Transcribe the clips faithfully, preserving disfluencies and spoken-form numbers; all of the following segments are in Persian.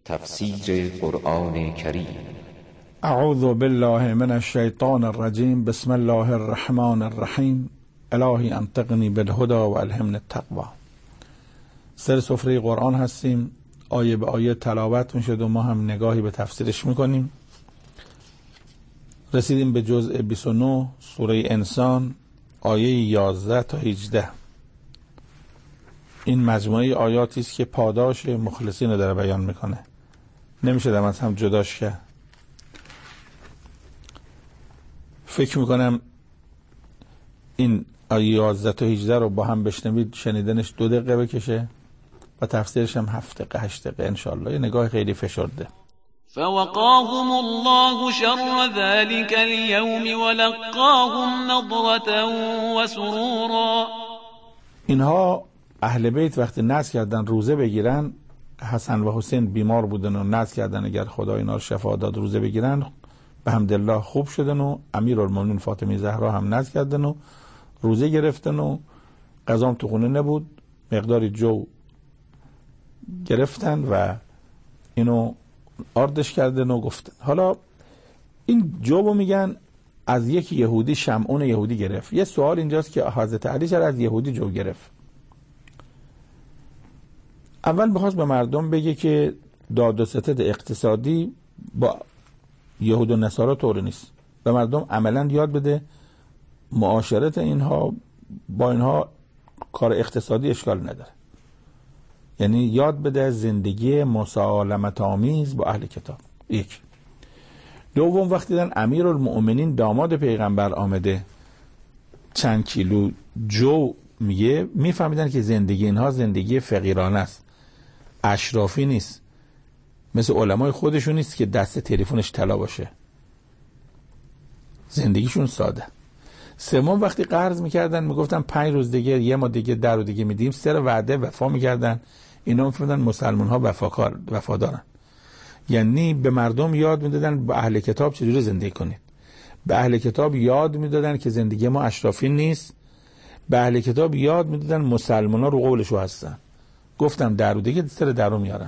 تفسیر قرآن کریم. اعوذ بالله من الشیطان الرجیم. بسم الله الرحمن الرحیم. الهی انطقنی بالهدی و الهمنی التقوی. سر سفره قرآن هستیم، آیه به آیه تلاوت میشد و ما هم نگاهی به تفسیرش میکنیم. رسیدیم به جزء بیست و نه سوره انسان، آیه یازده تا هجده. این مجموعه آیاتی است که پاداش مخلصین رو داره بیان میکنه، نمیشه در از هم جداش کرد. فکر میکنم این آیه یازده تا هجده رو با هم بشنوید، شنیدنش دو دقیقه بکشه و تفسیرش هم هفت دقیقه هشت دقیقه انشالله. یه نگاه خیلی فشرده. فوقاهم الله شر ذلك اليوم ولقاهم نضرة وسرورا. اینها اهل بیت وقتی نذر کردن روزه بگیرن، حسن و حسین بیمار بودن و نذر کردن اگر خدا اینا رو شفا داد روزه بگیرن، به حمدالله خوب شدن و امیرالمومنین فاطمه زهرا هم نذر کردن و روزه گرفتن و غذام تو خونه نبود، مقداری جو گرفتن و اینو آردش کردن و گفتن. حالا این جو میگن از یک یهودی، شمعون یهودی گرفت. یه سوال اینجاست که حضرت علی چرا از یهودی جو گرفت؟ اول بخواست به مردم بگه که داد و ستد اقتصادی با یهود و نصارا طور نیست، به مردم عملا یاد بده معاشرت اینها با اینها کار اقتصادی اشکال نداره، یعنی یاد بده زندگی مسالمت آمیز با اهل کتاب. یک. دوم، وقتی دیدن امیرالمؤمنین داماد پیغمبر آمده چند کیلو جو میگه، میفهمیدن که زندگی اینها زندگی فقیرانه است، اشرافی نیست، مثل علمای خودشون نیست که دست تلفنش طلا باشه، زندگیشون ساده. سوم، وقتی قرض میکردن میگفتن پنج روز دیگه، یه ماه دیگه، در روز دیگه میدیم، سر وعده وفا میکردن. اینا میفهمیدن مسلمان ها وفاکار وفادارن، یعنی به مردم یاد میدادن با اهل کتاب چجوری زندگی کنید. به اهل کتاب یاد میدادن که زندگی ما اشرافی نیست. به اهل کتاب یاد میدادن مسلمان ها رو قولشو هستن. گفتم در روز دیگه سر درو میارم.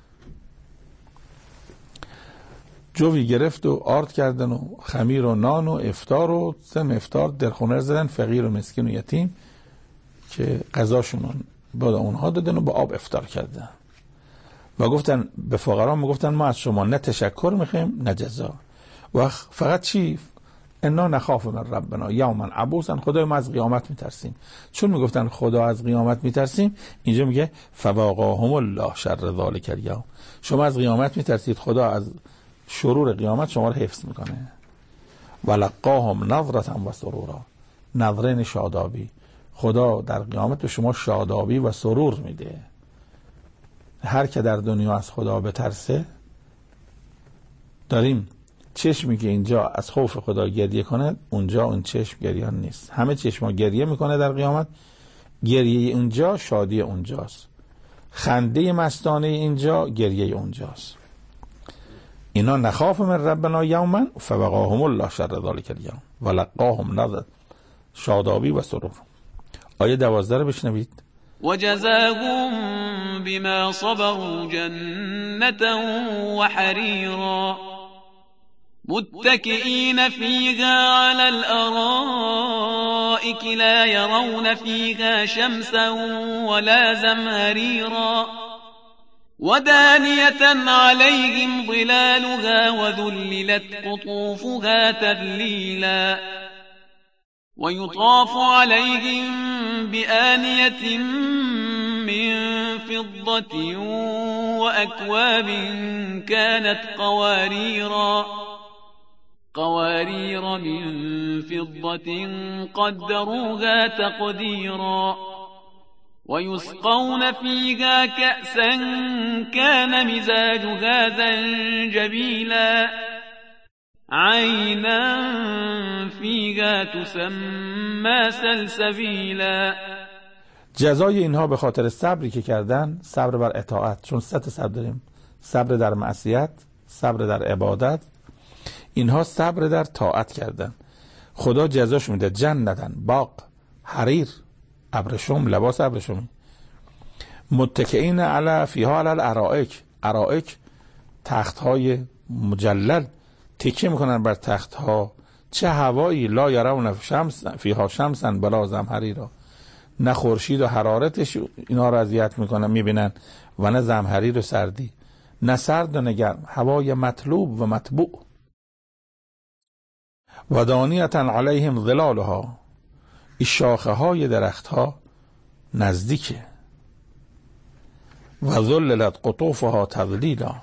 جوی گرفت و آرد کردن و خمیر و نان و افطار و سم افطار در خونه زدن فقیر و مسکین و یتیم که غذاشون بعد اونها دادن و با آب افطار کردن و گفتن به فقرا، میگفتن ما از شما نه تشکر میخوایم نه جزا، و فقط چی؟ انا نخاف من ربنا یوما عبوسا، خدای ما از قیامت میترسیم. چون میگفتن خدا از قیامت میترسیم، اینجا میگه فوقاهم الله شر ذلک الیوم، شما از قیامت میترسید، خدا از شرور قیامت شما رو حفظ میکنه. ولقاهم نظرة و سرورا، نظرین شادابی، خدا در قیامت به شما شادابی و سرور میده. هر که در دنیا از خدا بترسه، داریم چشمی که اینجا از خوف خدا گریه کنه، اونجا اون چشم گریان نیست. همه چشما گریه میکنه در قیامت، گریه اونجا شادی اونجاست، خنده مستانه اینجا گریه اونجاست. اینا نخاف من ربنا یوما فوقاهم الله شر ذلک الیوم ولقاهم نظرة شادابی و سرور. آیه دوازده رو بشنوید. وجزاهم بما صبروا جنة وحريرا متكئين فيها على الأرائك لا يرون فيها شمسا ولا زمهريرا ودانية عليهم ظلالها وذللت قطوفها تذليلا ويطاف عليهم بآنية من فضة وأكواب كانت قواريرا قوارير من فضة قدروها تقديرا ويسقون فيها كأسا كان مزاجها زنجبيلا عینا فیها تسمى سلسبیلا. جزای اینها به خاطر صبری که کردن، صبر بر اطاعت، چون سه تا صبر داریم، صبر در معصیت، صبر در عبادت، اینها صبر در طاعت کردن. خدا جزاش میده جنتن، باغ، حریر، ابرشم، لباس ابرشمی، متکئین علی فیها علی الارائک، ارائک تختهای مجلل، تکیه میکنن بر تختها. چه هوایی، لا یرون شمس فیها شمسا بلا زمهریرا، نه خورشید و حرارتش اینا رو اذیت میکنن میبینن و نه زمهریر و سردی، نه سرد و نه گرم، هوای مطلوب و مطبوع. و دانیة علیهم ظلالها، این شاخه های درخت ها نزدیکه. و ذللت قطوفها تذلیلا،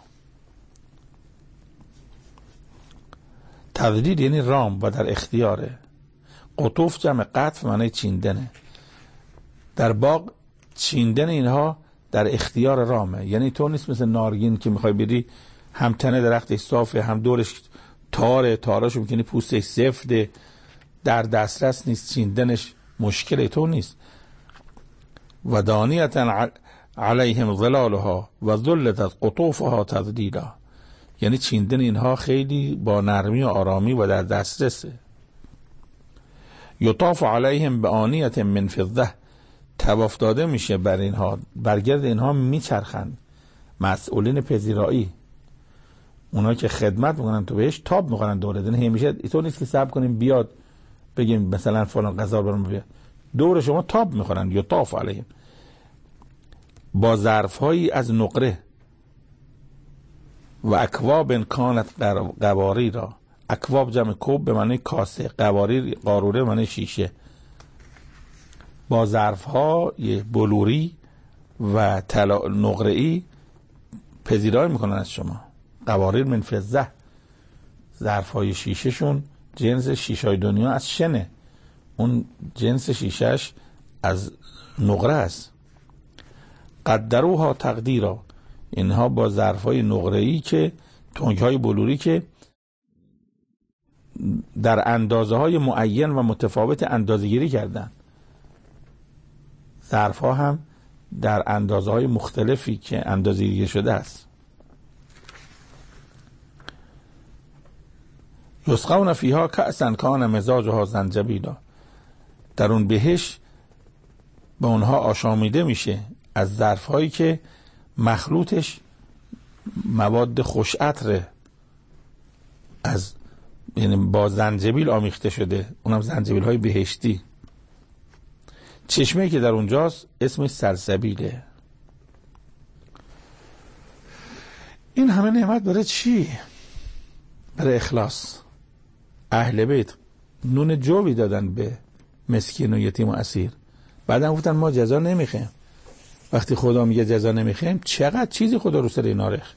تذلیل یعنی رام و در اختیاره. قطوف جمع قطف معنی چیندنه. در باغ چیندن اینها در اختیار رامه، یعنی تو نیست مثل نارگین که میخوای بری هم تنه درختش صافه هم دورش تاره، تاراشو میکنی پوستش سفته، در دسترس نیست، چیندنش مشکله، تو نیست. و دانیة علیهم ظلالها و ذللت قطوفها تذلیلا، یعنی چیندن اینها خیلی با نرمی و آرامی و در دسترسه. یطاف علیهم بآنیة من فضة، طواف داده میشه بر اینها، برگرد اینها میچرخند. مسئولین پذیرایی، اونا که خدمت میکنن تو بهش تاب میکنن دوره دن، همیشه تو نیست که صبر کنیم بیاد بگیم مثلا فلان غذا برام بیاد، دور شما تاب میخورن. یطاف علیهم با ظرفهایی از نقره و اکواب کانت قواری را، اکواب جمع کوب به معنی کاسه، قواری قاروره به معنی شیشه، با ظرفهای بلوری و نقره‌ای پذیرایی میکنن از شما. قواریر من فضه، ظرفهای شیشه شون جنس شیشای دنیا از شنه، اون جنس شیشهش از نقره است. قدروها تقدیرا، اینها با ظرفهای نقره‌ای که تنگهای بلوری که در اندازه های معین و متفاوت اندازه گیری کردن. ظرفها هم در اندازه های مختلفی که اندازه گیری شده است. یسقون فیها کأسا کان مزاجها زنجبیلا، در اون بهش به اونها آشامیده میشه از ظرفهایی که مخلوطش مواد خوش عطره، از یعنی با زنجبیل آمیخته شده، اونم زنجبیل های بهشتی. چشمه که در اونجاست اسمش سلسبیله. این همه نعمت برای چی؟ برای اخلاص. اهل بیت نون جوی دادن به مسکین و یتیم و اسیر، بعدم گفتن ما جزا نمیخوایم. وقتی خدا میگه جزا نمیخوایم، چقدر چیزی خدا رو سر اینا ریخت.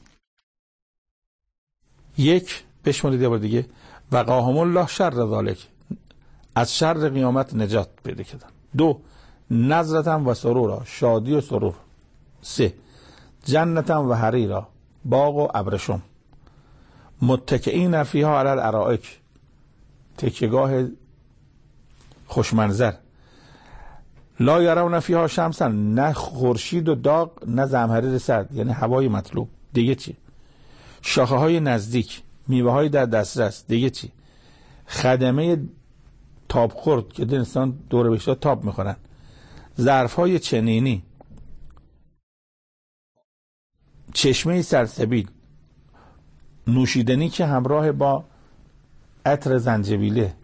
یک، بشمارید یه بار دیگه، وقاهم الله شر ذالک، از شر قیامت نجات پیدا کردن. دو، نظرتم و سرورا، شادی و سرور. سه، جنتم و حریرا، باغ و ابرشم. متکئین فیها علی الارائک، تکیهگاه خوشمنظر. لا یرون فیها شمسا، نه خورشید و داغ نه زمهریر سرد، یعنی هوای مطلوب. دیگه چی؟ شاخه های نزدیک، میوه های در دسترس. دیگه چی؟ خدمه تاب خورد که دو انسان دور بشتا تاب میخورن. ظرف های چنینی، چشمه سلسبیل، نوشیدنی که همراه با عطر زنجبیله.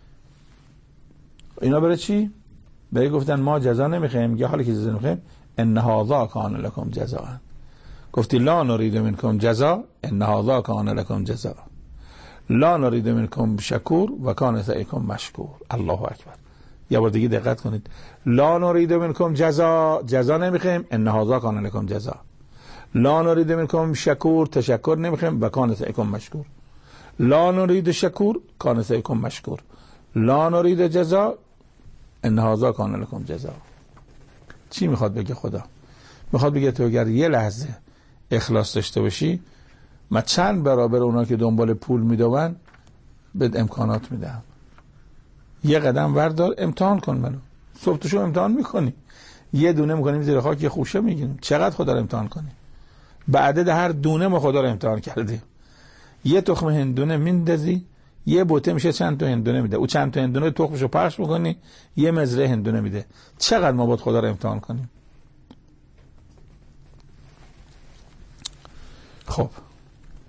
اینا برای چی؟ برای گفتن ما جزا نمیخوایم. میگه حالی که جزا نمیخوایم، ان هذا کان لکم جزاء. گفتی لا نرید منکم جزاء، ان هذا کان لکم جزاء. لا نرید منکم شکور و کان سعیکم مشکور. الله اکبر. یه بار دیگه دقت کنید. لا نرید منکم جزاء، جزا نمیخوایم، ان هذا کان لکم جزاء. لا نرید منکم شکور، تشکر نمیخوایم، و کان سعیکم مشکور. لا نرید شکور، کان سعیکم مشکور. لا نرید جزاء، ان هذا کان لکم جزاء. چی میخواد بگه خدا؟ میخواد بگه تو اگر یه لحظه اخلاص داشته باشی، من چند برابر اونا که دنبال پول میدون بهت امکانات میدم. یه قدم وردار، امتحان کن منو. صبح تو شو امتحان میکنی، یه دونه میکنیم زیر خاک، یه خوشه میگیریم. چقدر خدا رو امتحان کنی؟ به عدد هر دونه ما خدا رو امتحان کردیم. یه تخم هندونه میندازی، یه بوته میشه چند تا هندونه میده. او چند تا هندونه تخمشو پخش میکنی، یه مزرعه هندونه میده. چقدر ما باید خدا رو امتحان کنیم؟ خب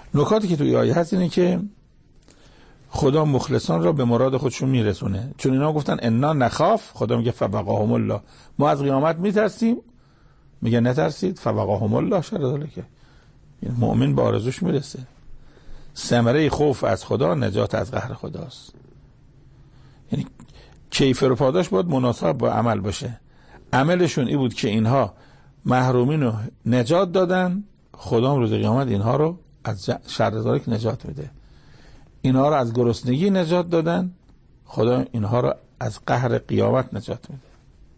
نکاتی که توی آیه هست اینه که خدا مخلصان را به مراد خودشون میرسونه، چون اینا گفتن انا نخاف، خدا میگه فوقاهم الله، ما از قیامت میترسیم، میگه نترسید، فوقاهم الله شر ذلک. این مؤمن به آرزوش میرسه. ثمره خوف از خدا نجات از قهر خداست. یعنی کیف و پاداش باید مناسب با عمل باشه. عملشون این بود که اینها محرومین رو نجات دادن، خدا روز قیامت اینها رو از شر ذلک نجات میده. اینها رو از گرسنگی نجات دادن، خدا اینها رو از قهر قیامت نجات میده.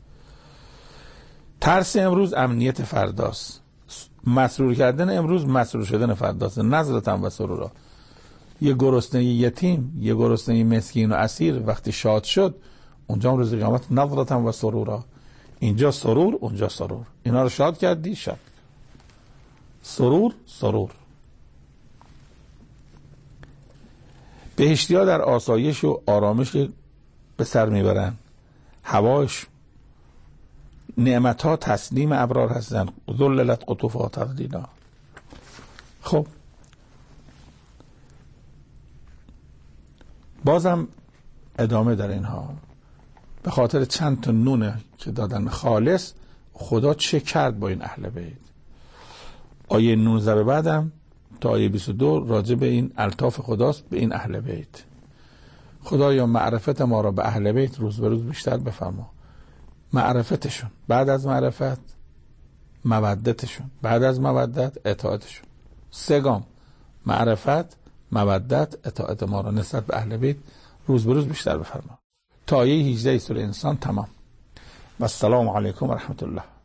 ترس امروز امنیت فرداست، مسرور کردن امروز مسرور شدن فرداست. نظرتم و سرورا، یه گرسنه یتیم، یه گرسنه مسکین و اسیر وقتی شاد شد، اونجا روز قیامت نظرتم و سرورا، اینجا سرور اونجا سرور، اینا رو شاد کردی شاد، سرور سرور. بهشتی‌ها در آسایش و آرامش به سر میبرن، هواش نعمت‌ها تسلیم ابرار هستن، ذللت قطوفها تذلیلا. خب بازم ادامه در اینها، به خاطر چند تا نونه که دادن خالص، خدا چه کرد با این اهل بیت. آیه نوزده به بعدم تا آیه بیست و دو راجع به این الطاف خداست به این اهل بیت. خدایا معرفت ما را به اهل بیت روز به روز بیشتر بفرما. معرفتشون، بعد از معرفت مودتشون، بعد از مودت اطاعتشون. سه گام: معرفت، مودت، اطاعت ما را نسبت به اهل بیت روز به روز بیشتر بفرما. تا آیه هجده سوره انسان تمام. و السلام علیکم و رحمت الله.